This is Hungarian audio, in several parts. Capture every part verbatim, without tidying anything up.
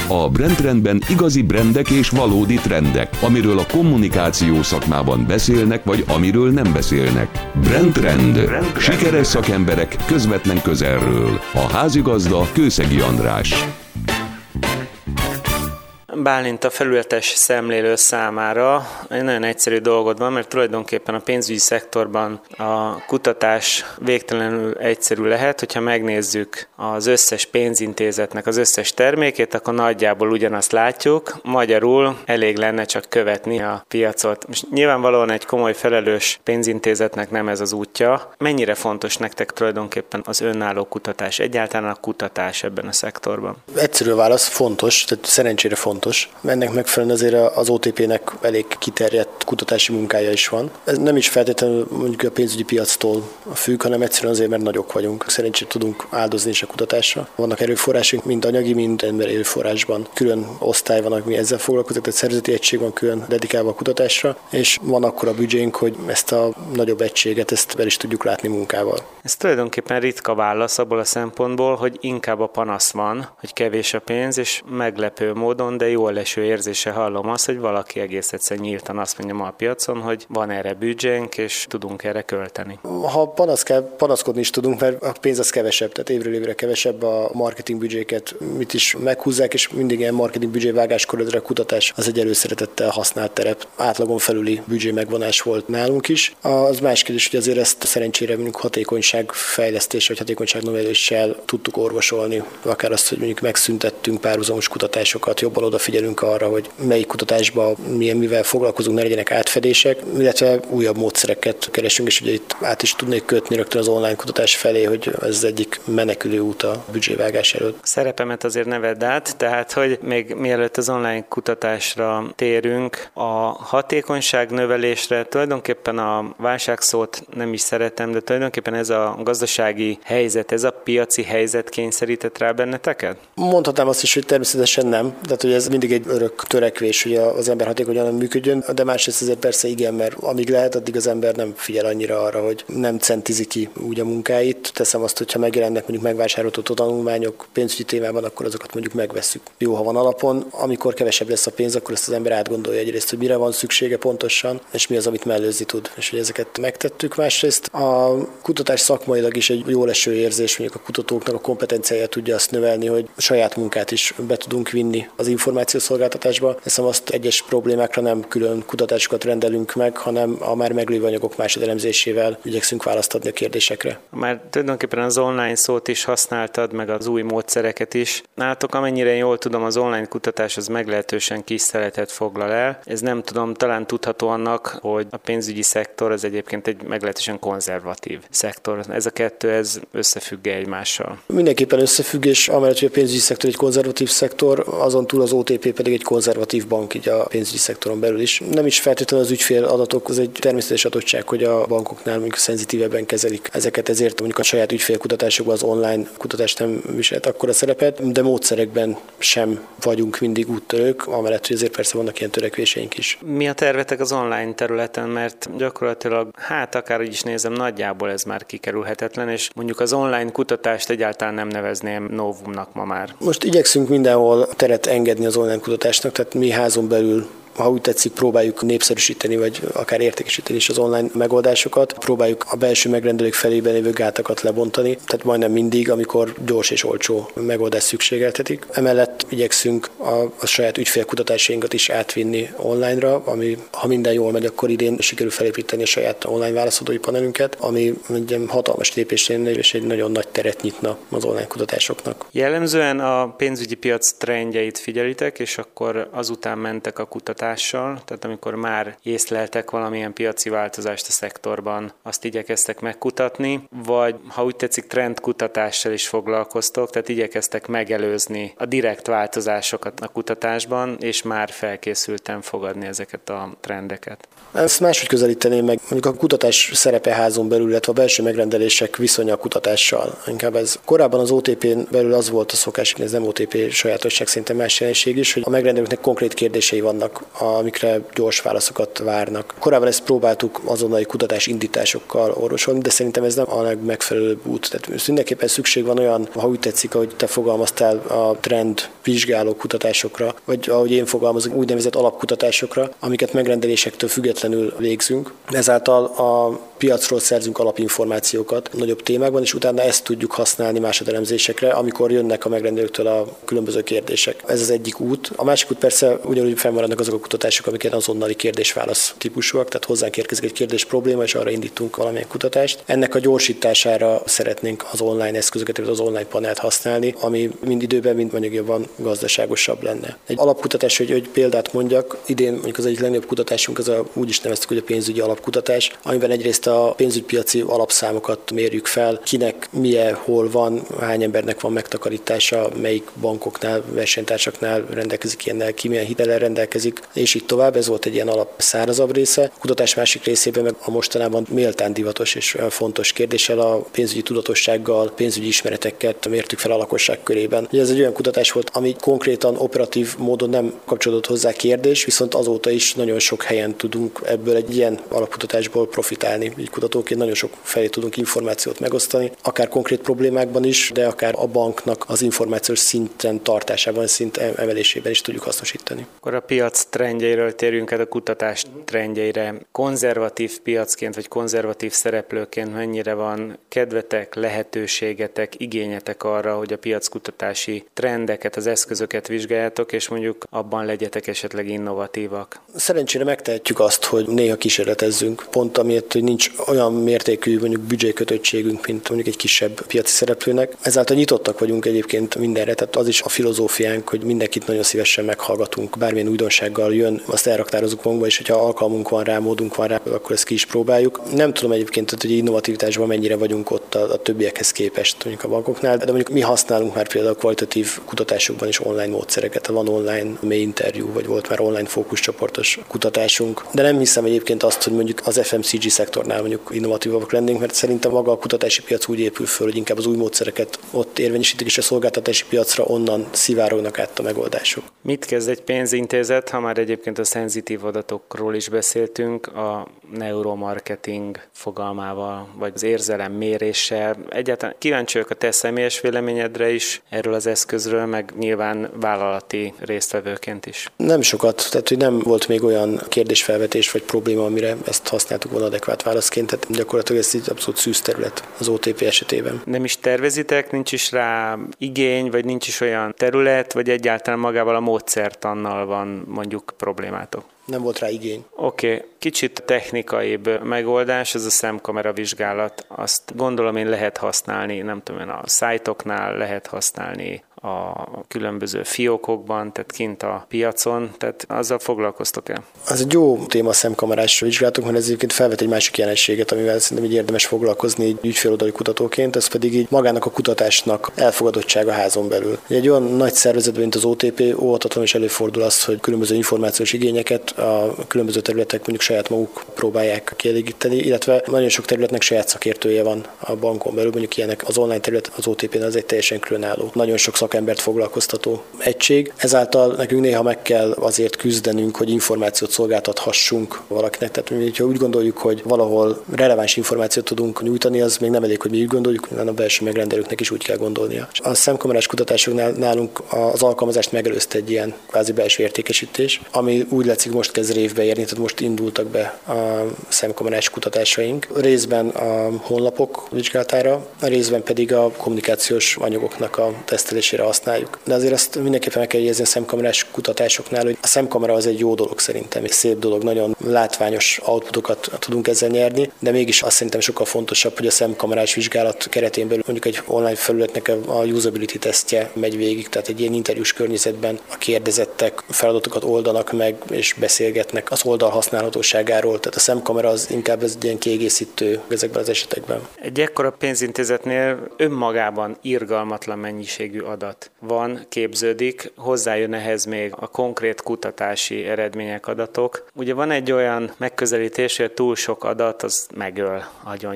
A Brandtrendben igazi brandek és valódi trendek, amiről a kommunikáció szakmában beszélnek, vagy amiről nem beszélnek. Brandtrend. Sikeres szakemberek közvetlen közelről. A házigazda Kőszegi András. Bálint, a felületes szemlélő számára egy nagyon egyszerű dolgod van, mert tulajdonképpen a pénzügyi szektorban a kutatás végtelenül egyszerű lehet, hogyha megnézzük az összes pénzintézetnek az összes termékét, akkor nagyjából ugyanazt látjuk, magyarul elég lenne csak követni a piacot. Most nyilvánvalóan egy komoly felelős pénzintézetnek nem ez az útja. Mennyire fontos nektek tulajdonképpen az önálló kutatás, egyáltalán a kutatás ebben a szektorban? Egyszerű válasz, fontos, tehát szerencsére fontos. Ennek megfelelően azért az o té pé-nek elég kiterjedt kutatási munkája is van. Ez nem is feltétlenül mondjuk a pénzügyi piactól függ, hanem egyszerűen azért, mert nagyok vagyunk. Szerencsére tudunk áldozni is a kutatásra. Vannak erőforrásunk, mind anyagi, mind emberi erőforrásban. Külön osztály van, ami ezzel foglalkozik, tehát szervezeti egység van külön dedikálva a kutatásra, és van akkora büdzsénk, hogy ezt a nagyobb egységet ezt el is tudjuk látni munkával. Ez tulajdonképpen ritka válasz abból a szempontból, hogy inkább a panasz van, hogy kevés a pénz, és meglepő módon, de jól eső érzése hallom azt, hogy valaki egész egyszerűen nyíltan azt mondja ma a piacon, hogy van erre büdzsénk, és tudunk erre költeni. Ha panasz kell, panaszkodni is tudunk, mert a pénz az kevesebb, tehát évről évre kevesebb, a marketing büdzséket mit is meghúzzák, és mindig ilyen marketing büdzsévágáskor a kutatás az egy előszeretettel használt terep. Átlagon felüli büdzsé megvonás volt nálunk is. Az más kérdés, hogy azért ezt szerencsére mondjuk hatékonyságfejlesztés vagy hatékonyságnöveléssel tudtuk orvosolni. Akár azt, hogy mondjuk megszüntettünk párhuzamos kutatásokat, jobban odafigyelünk arra, hogy melyik kutatásban milyen mivel foglalkozunk, ne legyenek átfedések, illetve újabb módszereket keresünk, és ugye itt át is tudnék kötni rögtön az online kutatás felé, hogy ez egyik menekülő út a büdzsévágás előtt. Szerepemet azért ne vedd át, tehát hogy még mielőtt az online kutatásra térünk, a hatékonyság növelésre tulajdonképpen a válságszót nem is szeretem, de tulajdonképpen ez a gazdasági helyzet, ez a piaci helyzet kényszerített rá benneteket? Mondhatnám azt is, hogy természetesen nem. Tehát, hogy ez mindig egy örök törekvés, hogy az ember hatékonyan működjön, de másrészt azért persze igen, mert amíg lehet, addig az ember nem figyel annyira arra, hogy nem centizi ki úgy a munkáit. Teszem azt, hogyha megjelennek mondjuk megvásárolható tanulmányok pénzügyi témában, akkor azokat mondjuk megvesszük. Jó, ha van alapon, amikor kevesebb lesz a pénz, akkor ezt az ember átgondolja egyrészt, hogy mire van szüksége pontosan, és mi az, amit mellőzni tud. És hogy ezeket megtettük. Másrészt a kutatás szakmailag is egy jól eső érzés, mondjuk a kutatóknak a kompetenciáját tudja azt növelni, hogy saját munkát is be tudunk vinni az információszolgáltatásba. Hiszem azt egyes problémákra nem külön kutatásokat rendelünk meg, hanem a már meglévő anyagok másodelemzésével igyekszünk választ adni a kérdésekre. Már tulajdonképpen az online szót is használtad, meg az új módszereket is. Nálatok, amennyire jól tudom, az online kutatás az meglehetősen kis szeletet foglal el. Ez nem tudom, talán tudható annak, hogy a pénzügyi szektor az egyébként egy meglehetősen konzervatív szektor. Ez a kettő, ez összefügg egymással. Mindenképpen összefüggés, amellett, hogy a pénzügyi szektor egy konzervatív szektor, azon túl az o té pé pedig egy konzervatív bank így a pénzügyi szektoron belül is. Nem is feltétlenül az ügyfél adatok, az egy természetes adottság, hogy a bankoknál mondjuk szenzitívebben kezelik ezeket, ezért mondjuk a saját ügyfélkutatásokban az online kutatás nem viselt akkora szerepet, de módszerekben sem vagyunk mindig úttörők, amellett, hogy azért persze vannak ilyen törekvéseink is. Mi a tervetek az online területen, mert gyakorlatilag, hát akárhogy is nézem, nagyjából ez már kikerülhetetlen, és mondjuk az online kutatást egyáltalán nem nevezném novumnak ma már. Most igyekszünk mindenhol teret engedni az online kutatásnak, tehát mi házon belül, ha úgy tetszik, próbáljuk népszerűsíteni, vagy akár értékesíteni is az online megoldásokat. Próbáljuk a belső megrendelők felében lévő gátakat lebontani, tehát majdnem mindig, amikor gyors és olcsó megoldás szükségeltetik. Emellett igyekszünk a, a saját ügyfélkutatásainkat is átvinni online-ra, ami ha minden jól megy, akkor idén sikerül felépíteni a saját online válaszadói panelünket, ami egy hatalmas lépés lenne, és egy nagyon nagy teret nyitna az online kutatásoknak. Jellemzően a pénzügyi piac trendjeit figyelitek, és akkor azután mentek a kutatások. Tehát amikor már észleltek valamilyen piaci változást a szektorban, azt igyekeztek megkutatni, vagy ha úgy tetszik, trendkutatással is foglalkoztok, tehát igyekeztek megelőzni a direkt változásokat a kutatásban, és már felkészülten fogadni ezeket a trendeket. Ezt máshogy közelíteném meg, mondjuk a kutatás szerepe házon belül, illetve a belső megrendelések viszonya a kutatással. Inkább ez. Korábban az o té pén belül az volt a szokás, ez nem o té pé sajátosság, szerintem más jelenség is, hogy a megrendelőknek konkrét kérdései vannak, amikre gyors válaszokat várnak. Korábban ezt próbáltuk azonnali kutatás indításokkal orvosolni, de szerintem ez nem a legmegfelelőbb út. Tehát mindenképpen szükség van olyan, ha úgy tetszik, ahogy te fogalmaztál, a trend vizsgáló kutatásokra, vagy ahogy én fogalmazok, úgynevezett alapkutatásokra, amiket megrendelésektől függetlenül végzünk. Ezáltal a piacról szerzünk alapinformációkat nagyobb témákban, és utána ezt tudjuk használni másodelemzésekre, amikor jönnek a megrendelőktől a különböző kérdések. Ez az egyik út. A másik út persze ugyanúgy fennmaradnak azok a kutatások, amiket azonnali kérdés-válasz típusúak, tehát hozzánk érkezik egy kérdés probléma, és arra indítunk valamilyen kutatást. Ennek a gyorsítására szeretnénk az online eszközöket, az online panelt használni, ami mind időben, mind anyagban gazdaságosabb lenne. Egy alapkutatás, hogy egy példát mondjak, idén mondjuk az egyik legnagyobb kutatásunk, az a, úgy is neveztük, hogy a pénzügyi alapkutatás, amiben egyrészt a pénzügypiaci alapszámokat mérjük fel, kinek milyen, hol van, hány embernek van megtakarítása, melyik bankoknál, versenytársaknál rendelkezik ilyennel, ki milyen hitellel rendelkezik, és így tovább. Ez volt egy ilyen alap szárazabb része. A kutatás másik részében meg a mostanában méltán divatos és fontos kérdéssel a pénzügyi tudatossággal, pénzügyi ismereteket mértük fel a lakosság körében. Ugye ez egy olyan kutatás volt, ami konkrétan operatív módon nem kapcsolódott hozzá kérdés, viszont azóta is nagyon sok helyen tudunk ebből egy ilyen alapkutatásból profitálni. Így kutatóként nagyon sok felé tudunk információt megosztani, akár konkrét problémákban is, de akár a banknak az információs szinten tartásában, szint emelésében is tudjuk hasznosítani. Akkor a piac trendjeiről térjünk át a kutatás trendjeire. Konzervatív piacként vagy konzervatív szereplőként mennyire van kedvetek, lehetőségetek, igényetek arra, hogy a piackutatási trendeket, az eszközöket vizsgáljátok, és mondjuk abban legyetek esetleg innovatívak? Szerencsére megtehetjük azt, hogy néha kísérletezzünk, pont amiatt, hogy nincs olyan mértékű mondjuk büdzsékötöttségünk, mint mondjuk egy kisebb piaci szereplőnek. Ezáltal nyitottak vagyunk egyébként mindenre, tehát az is a filozófiánk, hogy mindenkit nagyon szívesen meghallgatunk, bármilyen újdonsággal jön, azt elraktározunk magunkba, és hogyha alkalmunk van rá, módunk van rá, akkor ezt ki is próbáljuk. Nem tudom egyébként, hogy innovativitásban mennyire vagyunk ott a, a többiekhez képest, mondjuk a bankoknál, de mondjuk mi használunk már például kvalitatív kutatásokban is online módszereket, van online mély interjú, vagy volt már online fókuszcsoportos kutatásunk. De nem hiszem egyébként azt, hogy mondjuk az ef em cé gé szektornál mondjuk innovatívak lennénk, mert szerintem maga a kutatási piac úgy épül föl, hogy inkább az új módszereket ott érvényesítik, és a szolgáltatási piacra onnan szivárognak át a megoldások. Mit kezd egy pénzintézet, ha már egyébként a szenzitív adatokról is beszéltünk, a neuromarketing fogalmával, vagy az érzelem méréssel? Egyáltalán kíváncsi vagyok a te személyes véleményedre is erről az eszközről, meg nyilván vállalati résztvevőként is. Nem sokat, tehát hogy nem volt még olyan kérdésfelvetés vagy probléma, amire ezt használtuk volna adekvát válaszként, tehát gyakorlatilag ez egy abszolút szűz terület az o té pé esetében. Nem is tervezitek, nincs is rá igény, vagy nincs is olyan terület, vagy egyáltalán magával a módszertannal van mondjuk problémátok? Nem volt rá igény. Oké, okay. Kicsit technikaibb megoldás, ez a szemkamera vizsgálat. Azt gondolom én lehet használni, nem tudom, a szájtoknál lehet használni, a különböző fiókokban, tehát kint a piacon, tehát azzal foglalkoztok el? Az egy jó téma a szemkamerás vizsgálatok, mert ez egyébként felvet egy másik jelenséget, amivel szerintem így érdemes foglalkozni egy ügyféloldali kutatóként, ez pedig így magának a kutatásnak elfogadottsága házon belül. Egy olyan nagy szervezetben, mint az o té pé, óhatatlanul is előfordul az, hogy különböző információs igényeket a különböző területek mondjuk saját maguk próbálják kielégíteni, illetve nagyon sok területnek saját szakértője van a bankon belül, mondjuk ilyenek az online terület az o té pén az egy teljesen különálló. Nagyon sok szakembert foglalkoztató egység. Ezáltal nekünk néha meg kell azért küzdenünk, hogy információt szolgáltathassunk valakinek. Tehát, ha úgy gondoljuk, hogy valahol releváns információt tudunk nyújtani, az még nem elég, hogy mi úgy gondoljuk, hanem a belső megrendelőknek is úgy kell gondolnia. A szemkamerás kutatásoknál nálunk az alkalmazást megelőzte egy ilyen kvázi belső értékesítés, ami úgy látszik most kezd révbe érni, tehát most indultak be a szemkamerás kutatásaink. Részben a honlapok vizsgálatára, a részben pedig a kommunikációs anyagoknak a tesztelésére használjuk. De azért azt mindenképpen meg kell jegyezni a szemkamerás kutatásoknál, hogy a szemkamera az egy jó dolog szerintem, egy szép dolog, nagyon látványos outputokat tudunk ezzel nyerni, de mégis azt szerintem sokkal fontosabb, hogy a szemkamerás vizsgálat keretén belül mondjuk egy online felületnek a usability tesztje megy végig, tehát egy ilyen interjús környezetben a kérdezettek feladatokat oldanak meg és beszélgetnek az oldal használhatóságáról, tehát a szemkamera az inkább ez egy ilyen kiegészítő ezekben az esetekben. Egy ekkora pénzintézetnél önmagában irgalmatlan mennyiségű adat van, képződik, hozzájön ehhez még a konkrét kutatási eredmények, adatok. Ugye van egy olyan megközelítés, hogy túl sok adat az megöl, agyonnyom.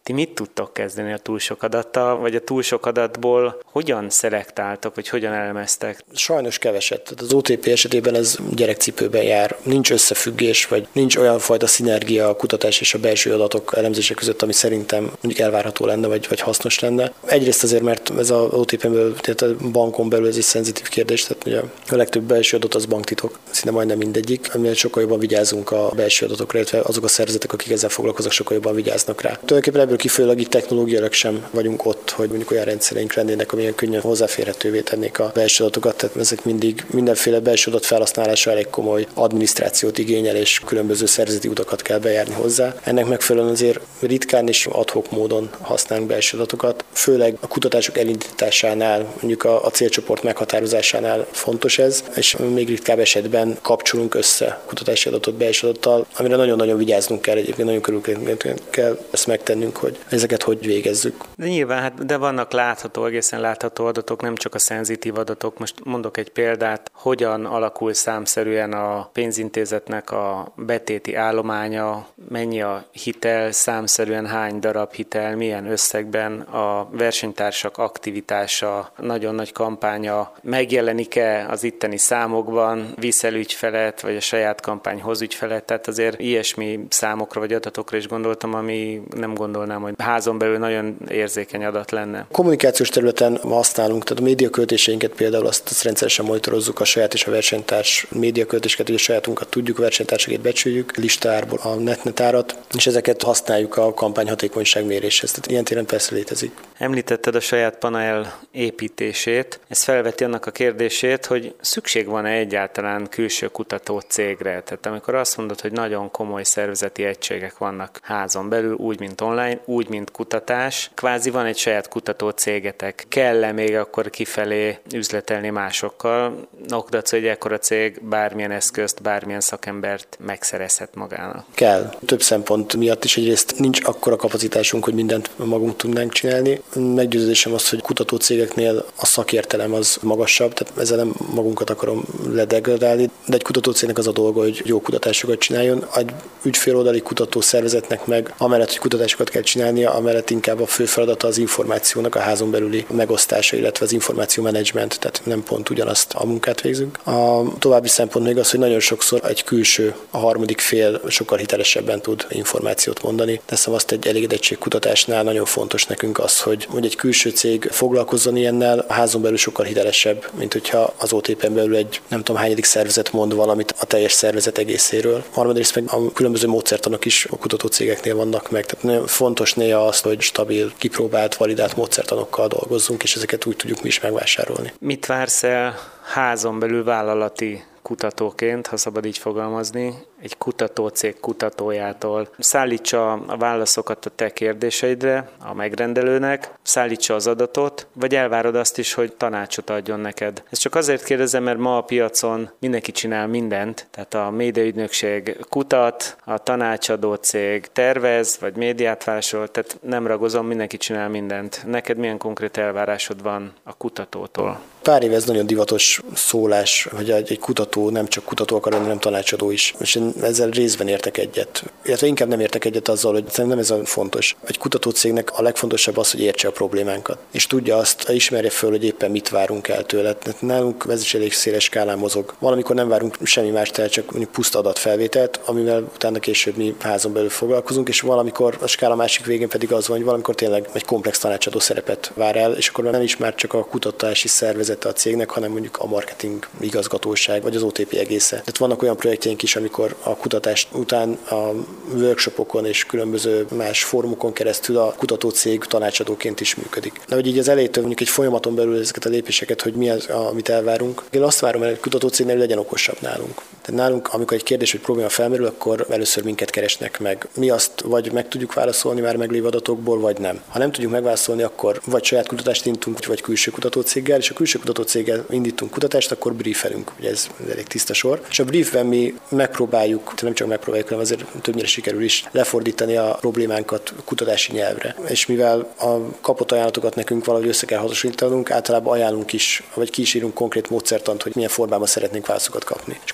Ti mit tudtok kezdeni a túl sok adattal, vagy a túl sok adatból hogyan szelektáltok, vagy hogyan elemeztek? Sajnos keveset. Tehát az o té pé esetében ez gyerekcipőben jár. Nincs összefüggés, vagy nincs olyan fajta szinergia a kutatás és a belső adatok elemzése között, ami szerintem mondjuk elvárható lenne, vagy, vagy hasznos lenne. Egyrészt azért, mert ez az o té pén-ből, tehát a bankon belül ez egy szenzitív kérdés, tehát ugye a legtöbb belső adat az banktitok, szinte majdnem mindegyik, amivel sokkal jobban vigyázunk a belső adatokra, illetve azok a szervezetek, akik ezzel foglalkoznak, sokkal jobban vigyáznak rá. Tulajdonképpen ebből kifolyólag így technológiailag sem vagyunk ott, hogy mondjuk olyan rendszereink lennének, amilyen könnyen hozzáférhetővé tennék a belső adatokat, tehát ezek mindig mindenféle belső adat felhasználása elég komoly adminisztrációt igényel, és különböző szervezeti utakat kell bejárni hozzá. Ennek megfelelően azért ritkán és ad hoc módon használunk belső adatokat, főleg a kutatások elindításánál, mondjuk a, a célcsoport meghatározásánál fontos ez, és még ritkább esetben kapcsolunk össze kutatási adatot belső adattal, amire nagyon-nagyon vigyáznunk kell, egyébként nagyon körülként kell ezt megtennünk, hogy ezeket hogy végezzük. De nyilván, hát, de vannak látható, egészen látható adatok, nem csak a szenzitív adatok. Most mondok egy példát, hogyan alakul számszerűen a pénzintézetnek a betéti állománya, mennyi a hitel, számszerűen hány darab hitel, milyen összegben, a versenytársak aktivitása, nagyon nagy kampánya, megjelenik-e az itteni számokban, visz el ügyfelet, vagy a saját kampány hoz ügyfelet, tehát azért ilyesmi számokra vagy adatokra is gondoltam, ami nem gondolnám, hogy házon belül nagyon érzékeny adat lenne. Kommunikációs területen használunk, tehát a médiaköltéseinket például azt, azt rendszeresen monitorozzuk, a saját és a versenytárs médiaköltéseket, hogy a sajátunkat tudjuk, a versenytársakat becsüljük, listáról a netnetárat, és ezeket használjuk a kampány hatékonyság méréshez. Tehát ilyen téren persze létezik. Említetted a saját panel építését. Ez felveti annak a kérdését, hogy szükség van-e egyáltalán külső kutató cégre. Tehát amikor azt mondod, hogy nagyon komoly szervezeti egységek vannak házon belül, úgy, mint online, úgy, mint kutatás, kvázi van egy saját kutató cégetek. Kell-e még akkor kifelé üzletelni másokkal? Okdaco egy ekkora cég bármilyen eszközt, bármilyen szakembert megszerezhet magának. Kell. Több szempont miatt is egyrészt nincs akkora kapacitásunk, hogy mindent magunk tudnánk csinálni. Meggyőződésem az, hogy kutató cégeknél a szakértelem az magasabb, tehát ezzel nem magunkat akarom ledegradálni, de egy kutató cégnek az a dolga, hogy jó kutatásokat csináljon. Egy ügyféloldali kutató szervezetnek meg amellett, hogy kutatásokat kell csinálnia, amellett inkább a fő feladata az információnak a házon belüli megosztása, illetve az információ menedzsment, tehát nem pont ugyanazt a munkát végzünk. A további szempont még az, hogy nagyon sokszor egy külső, a harmadik fél sokkal hitelesebben tud információt mondani. Teszem azt, egy elégedettségkutatásnál nagyon fontos nekünk az, hogy, hogy egy külső cég foglalkozzon ilyennel, a házon belül sokkal hitelesebb, mint hogyha az o té pén belül egy nem tudom hányadik szervezet mond valamit a teljes szervezet egészéről. Harmadrészt meg a különböző módszertanok is a kutató cégeknél vannak meg. Tehát nagyon fontos néha az, hogy stabil, kipróbált, validált módszertanokkal dolgozzunk, és ezeket úgy tudjuk mi is megvásárolni. Mit vársz el házon belül vállalati kutatóként, ha szabad így fogalmazni, egy kutatócég kutatójától? Szállítsa a válaszokat a te kérdéseidre, a megrendelőnek, szállítsa az adatot, vagy elvárod azt is, hogy tanácsot adjon neked? Ezt csak azért kérdezem, mert ma a piacon mindenki csinál mindent, tehát a médiaügynökség kutat, a tanácsadó cég tervez, vagy médiát vásárol, tehát nem ragozom, mindenki csinál mindent. Neked milyen konkrét elvárásod van a kutatótól? Pár éve ez nagyon divatos szólás, hogy egy kutató nem csak kutató akar lenni, hanem tanácsadó is. És én ezzel részben értek egyet. Illetve inkább nem értek egyet azzal, hogy nem ez a fontos. Egy kutatócégnek a legfontosabb az, hogy értse a problémánkat. És tudja azt, ismerje föl, hogy éppen mit várunk el tőle. Nálunk ez is elég széles skálán mozog. Valamikor nem várunk semmi más, tehát csak mondjuk puszta adatfelvételt, amivel utána később mi házon belül foglalkozunk, és valamikor a skála másik végén pedig az van, hogy valamikor tényleg egy komplex tanácsadó szerepet vár el, és akkor nem is már csak a kutatási szervezet a cégnek, hanem mondjuk a marketing igazgatóság, vagy az o té pé egésze. Tehát vannak olyan projektjeink is, amikor a kutatás után a workshopokon és különböző más fórumokon keresztül a kutatócég tanácsadóként is működik. De hogy így az elejétől mondjuk egy folyamaton belül ezeket a lépéseket, hogy mi az, amit elvárunk. Én azt várom, hogy egy kutatócégnél legyen okosabb nálunk. Tehát nálunk, amikor egy kérdés vagy probléma felmerül, akkor először minket keresnek meg. Mi azt vagy meg tudjuk válaszolni már meglévő adatokból, vagy nem. Ha nem tudjuk megválaszolni, akkor vagy saját kutatást indítunk, vagy külső kutatócéggel, és a külső kutatócéggel indítunk kutatást, akkor briefelünk. Ugye ez elég tiszta sor. És a briefben mi megpróbáljuk, nem csak megpróbáljuk, hanem azért többnyire sikerül is lefordítani a problémánkat kutatási nyelvre. És mivel a kapott ajánlatokat nekünk valahogy össze kell hasonlítanunk, általában ajánlunk is, vagy ki is írunk konkrét módszertant, hogy milyen formában szeretnénk válaszokat kapni. És akkor itt jön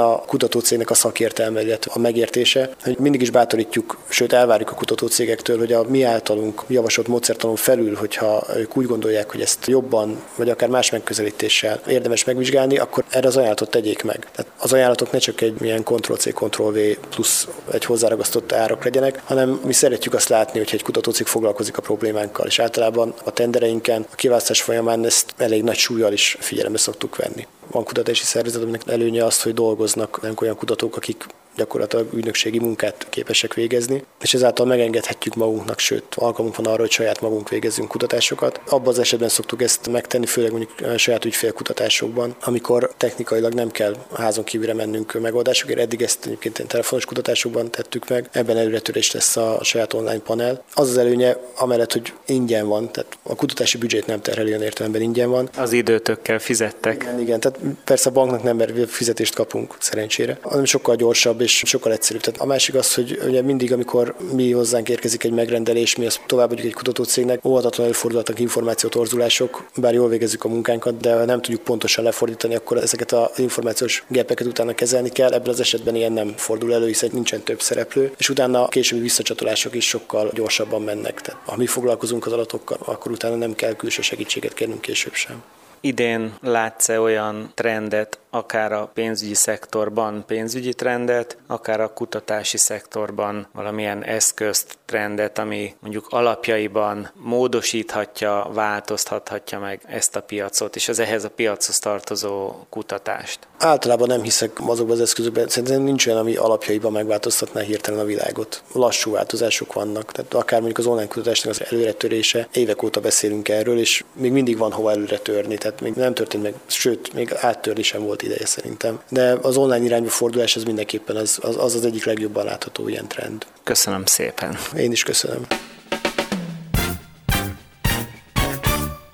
a kutatócégnek a szakértelme, illetve a megértése, hogy mindig is bátorítjuk, sőt elvárjuk a kutatócégektől, hogy a mi általunk javasolt módszertanon felül, hogyha ők úgy gondolják, hogy ezt jobban, vagy akár más megközelítéssel érdemes megvizsgálni, akkor erre az ajánlatot tegyék meg. Tehát az ajánlatok ne csak egy ilyen Ctrl-C, Ctrl-V plusz egy hozzáragasztott árak legyenek, hanem mi szeretjük azt látni, hogy egy kutatócég foglalkozik a problémánkkal, és általában a tendereinken, a kiválasztás folyamán ezt elég nagy súllyal is figyelembe szoktuk venni. Van kutatási szervezet, aminek előnye az, hogy dolgoznak olyan kutatók, akik gyakorlatilag ügynökségi munkát képesek végezni, és ezáltal megengedhetjük magunknak, sőt, alkalmunk van arra, hogy saját magunk végezzünk kutatásokat. Abban az esetben szoktuk ezt megtenni, főleg mondjuk saját ügyfélkutatásokban, amikor technikailag nem kell házon kívülre mennünk megoldásokért. Eddig ezt egyébként telefonos kutatásokban tettük meg. Ebben előretörés lesz a saját online panel. Az az előnye, amellett, hogy ingyen van, tehát a kutatási büdzsét nem terheli, olyan értelemben ingyen van. Az időtökkel fizettek. Igen, igen, tehát persze a banknak nem, mert fizetést kapunk szerencsére, hanem sokkal gyorsabb és sokkal egyszerűbb. Tehát a másik az, hogy ugye mindig, amikor mi hozzánk érkezik egy megrendelés, mi azt továbbadjuk egy kutatócégnek, óvatatlanul előfordulhatnak információtorzulások, bár jól végezzük a munkánkat, de ha nem tudjuk pontosan lefordítani, akkor ezeket az információs gépeket utána kezelni kell. Ebben az esetben ilyen nem fordul elő, hiszen nincsen több szereplő, és utána a későbbi visszacsatolások is sokkal gyorsabban mennek. Tehát ha mi foglalkozunk az adatokkal, akkor utána nem kell külső segítséget kérnünk később sem. Idén látsz-e olyan trendet, akár a pénzügyi szektorban pénzügyi trendet, akár a kutatási szektorban valamilyen eszközt, trendet, ami mondjuk alapjaiban módosíthatja, változtathatja meg ezt a piacot, és az ehhez a piachoz tartozó kutatást? Általában nem hiszek azokban az eszközökben, szerintem nincs olyan, ami alapjaiban megváltoztatná hirtelen a világot. Lassú változások vannak, tehát akár mondjuk az online kutatásnak az előretörése, évek óta beszélünk erről, és még mindig van hova előre törni, tehát még nem történt meg, sőt, még áttörni sem volt ideje szerintem. De az online irányba fordulás az mindenképpen az az, az egyik legjobban látható ilyen trend. Köszönöm szépen. Én is köszönöm.